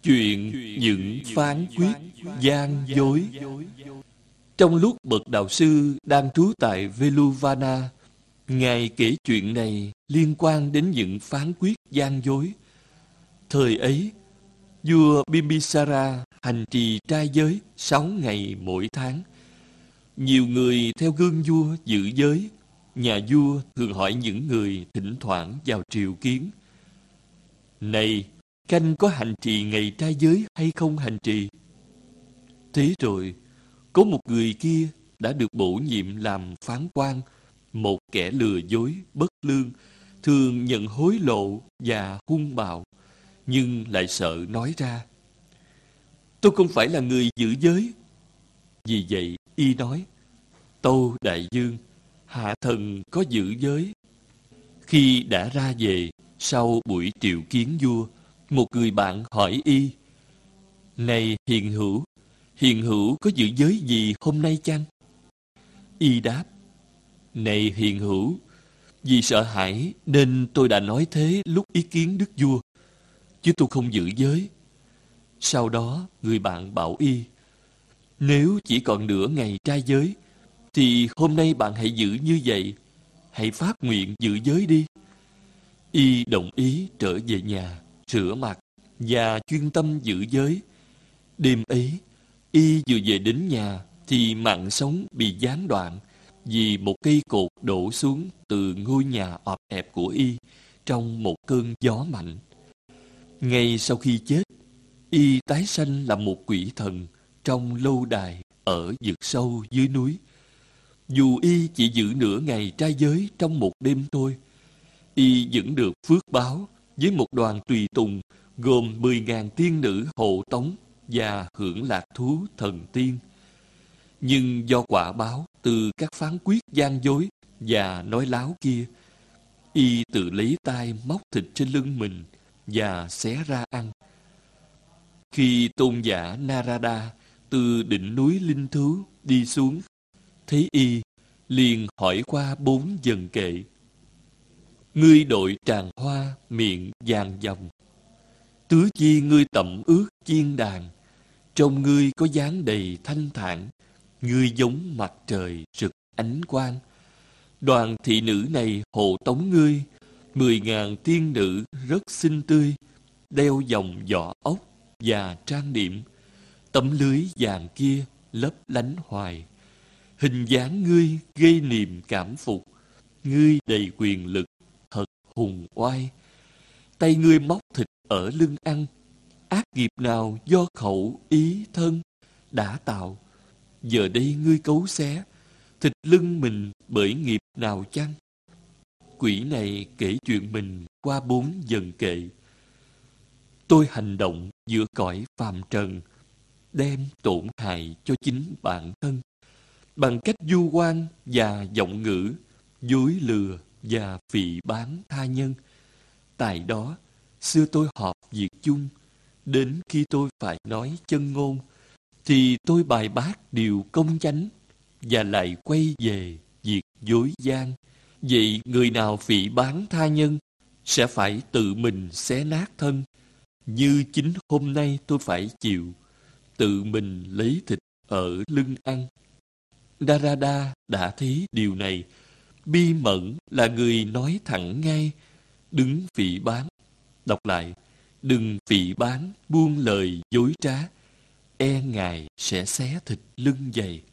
Chuyện những phán quyết gian dối. Trong lúc bậc đạo sư đang trú tại Veluvana, Ngài kể chuyện này liên quan đến những phán quyết gian dối. Thời ấy, vua Bimbisara hành trì trai giới 6 ngày mỗi tháng. Nhiều người theo gương vua giữ giới. Nhà vua thường hỏi những người thỉnh thoảng vào triều kiến: Này, Khanh có hành trì ngày trai giới hay không hành trì? Thế rồi, có một người kia đã được bổ nhiệm làm phán quan, một kẻ lừa dối, bất lương, thường nhận hối lộ và hung bạo, nhưng lại sợ nói ra: Tôi không phải là người giữ giới. Vì vậy, y nói: Tâu đại vương, hạ thần có giữ giới. Khi đã ra về, sau buổi triệu kiến vua, một người bạn hỏi y: Này hiền hữu có giữ giới gì hôm nay chăng? Y đáp: Này hiền hữu, vì sợ hãi nên tôi đã nói thế lúc ý kiến đức vua, chứ tôi không giữ giới. Sau đó người bạn bảo y: Nếu chỉ còn nửa ngày trai giới, thì hôm nay bạn hãy giữ như vậy, hãy phát nguyện giữ giới đi. Y đồng ý trở về nhà, rửa mặt và chuyên tâm giữ giới. Đêm ấy, y vừa về đến nhà thì mạng sống bị gián đoạn vì một cây cột đổ xuống từ ngôi nhà ọp ẹp của y trong một cơn gió mạnh. Ngay sau khi chết, y tái sanh làm một quỷ thần trong lâu đài ở vực sâu dưới núi. Dù y chỉ giữ nửa ngày trai giới trong một đêm thôi, y vẫn được phước báo với một đoàn tùy tùng gồm 10.000 tiên nữ hộ tống và hưởng lạc thú thần tiên. Nhưng do quả báo từ các phán quyết gian dối và nói láo kia, y tự lấy tay móc thịt trên lưng mình và xé ra ăn. Khi tôn giả Narada từ đỉnh núi linh thú đi xuống, thấy y, liền hỏi qua 4 dần kệ: Ngươi đội tràng hoa miệng vàng dòng, tứ chi ngươi tẩm ướt chiên đàn, trong ngươi có dáng đầy thanh thản, ngươi giống mặt trời rực ánh quang. Đoàn thị nữ này hộ tống ngươi, 10.000 tiên nữ rất xinh tươi, đeo vòng vỏ ốc và trang điểm. Tấm lưới vàng kia lấp lánh hoài. Hình dáng ngươi gây niềm cảm phục, ngươi đầy quyền lực, thật hùng oai. Tay ngươi móc thịt ở lưng ăn, ác nghiệp nào do khẩu ý thân đã tạo. Giờ đây ngươi cấu xé thịt lưng mình bởi nghiệp nào chăng? Quỷ này kể chuyện mình qua 4 dần kệ. Tôi hành động giữa cõi phàm trần, đem tổn hại cho chính bản thân bằng cách vu oan và giọng ngữ, dối lừa và phỉ báng tha nhân. Tại đó, xưa tôi họp việc chung, đến khi tôi phải nói chân ngôn, thì tôi bài bác điều công chánh và lại quay về việc dối gian. Vậy người nào phỉ báng tha nhân sẽ phải tự mình xé nát thân, như chính hôm nay tôi phải chịu, tự mình lấy thịt ở lưng ăn. Narada đã thấy điều này. Bi Mẫn là người nói thẳng ngay, đứng phỉ báng. Đọc lại: Đừng phỉ báng buông lời dối trá, e ngài sẽ xé thịt lưng dày.